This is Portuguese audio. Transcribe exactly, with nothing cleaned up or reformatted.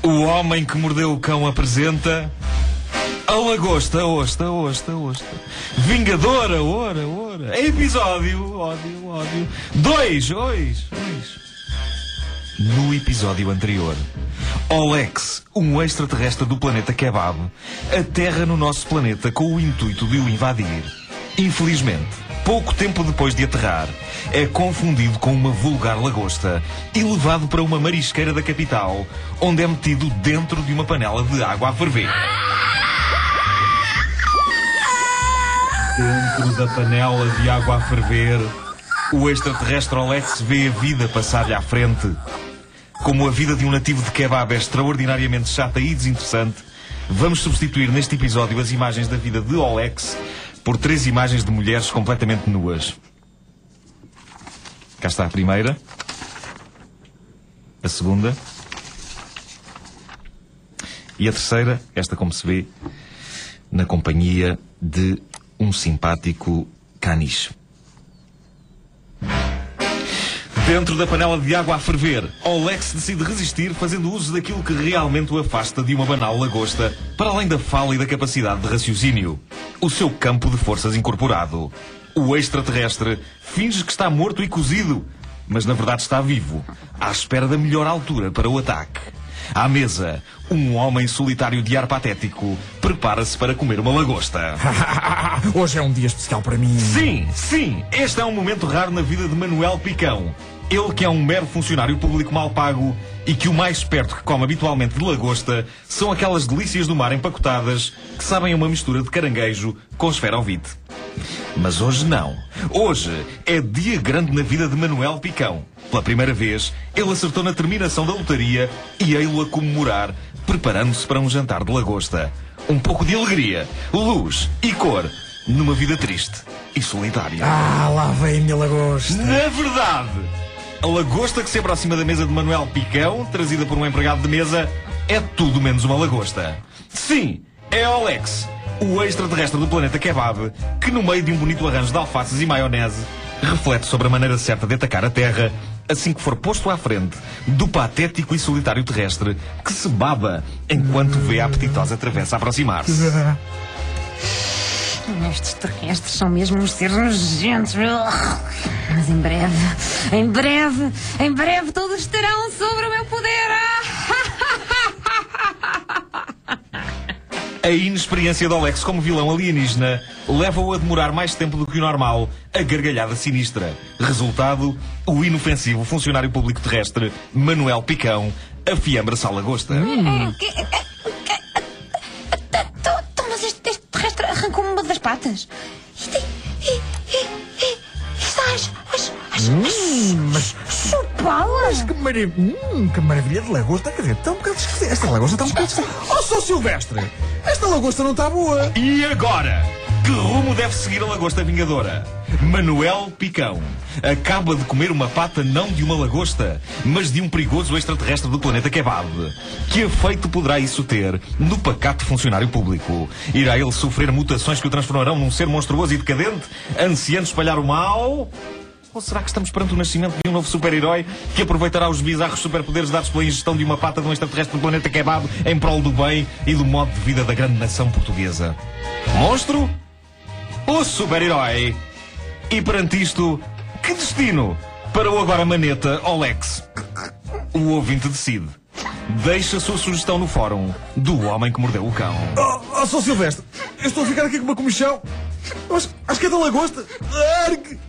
O Homem que Mordeu o Cão apresenta a lagosta, osta, osta, osta. Vingadora, ora, ora. Episódio, ódio, ódio. Dois, dois, dois. No episódio anterior, Olex, um extraterrestre do planeta Kebab, aterra no nosso planeta com o intuito de o invadir. Infelizmente, pouco tempo depois de aterrar, é confundido com uma vulgar lagosta e levado para uma marisqueira da capital, onde é metido dentro de uma panela de água a ferver. Dentro da panela de água a ferver, o extraterrestre Olex vê a vida passar-lhe à frente. Como a vida de um nativo de Kebab é extraordinariamente chata e desinteressante, vamos substituir neste episódio as imagens da vida de Olex por três imagens de mulheres completamente nuas. Cá está a primeira. A segunda. E a terceira, esta como se vê, na companhia de um simpático caniche. Dentro da panela de água a ferver, Olex decide resistir fazendo uso daquilo que realmente o afasta de uma banal lagosta, para além da fala e da capacidade de raciocínio. O seu campo de forças incorporado. O extraterrestre finge que está morto e cozido, mas na verdade está vivo, à espera da melhor altura para o ataque. À mesa, um homem solitário de ar patético prepara-se para comer uma lagosta. Hoje é um dia especial para mim. Sim, sim, este é um momento raro na vida de Manuel Picão. Ele que é um mero funcionário público mal pago e que o mais perto que come habitualmente de lagosta são aquelas delícias do mar empacotadas que sabem a uma mistura de caranguejo com esferovite. Mas hoje não. Hoje é dia grande na vida de Manuel Picão. Pela primeira vez, ele acertou na terminação da lotaria e ei-lo a comemorar, preparando-se para um jantar de lagosta. Um pouco de alegria, luz e cor numa vida triste e solitária. Ah, lá vem a minha lagosta. Na verdade, a lagosta que se aproxima da mesa de Manuel Picão, trazida por um empregado de mesa, é tudo menos uma lagosta. Sim, é Olex, o extraterrestre do planeta Kebab, que no meio de um bonito arranjo de alfaces e maionese, reflete sobre a maneira certa de atacar a Terra assim que for posto à frente do patético e solitário terrestre que se baba enquanto vê a apetitosa travessa aproximar-se. Estes terrestres são mesmo uns seres nojentos. Mas em breve, em breve, em breve todos estarão sobre o meu poder. A inexperiência de Olex como vilão alienígena leva-o a demorar mais tempo do que o normal a gargalhada sinistra. Resultado, o inofensivo funcionário público terrestre Manuel Picão afiambra-se à lagosta. Hum. Mas este, este terrestre arrancou-me uma das patas. E, e, e, e, e estás Hum, mas chupá-la. que, marav hum, que maravilha de lagosta. Quer dizer, está um bocado esquisita. Esta lagosta está um bocado esquisita. Oh, Sr. Silvestre, esta lagosta não está boa. E agora? Que rumo deve seguir a lagosta vingadora? Manuel Picão acaba de comer uma pata não de uma lagosta, mas de um perigoso extraterrestre do planeta Kebab. Que efeito poderá isso ter no pacato funcionário público? Irá ele sofrer mutações que o transformarão num ser monstruoso e decadente, ansiando espalhar o mal? Ou será que estamos perante o nascimento de um novo super-herói que aproveitará os bizarros superpoderes dados pela ingestão de uma pata de um extraterrestre do planeta Kebab em prol do bem e do modo de vida da grande nação portuguesa? Monstro? Ou super-herói? E perante isto, que destino para o agora maneta Olex? O ouvinte decide. Deixa a sua sugestão no fórum do Homem que Mordeu o Cão. Oh, oh Sr. Silvestre, eu estou a ficar aqui com uma comichão. Acho, acho que é da lagosta. Arque!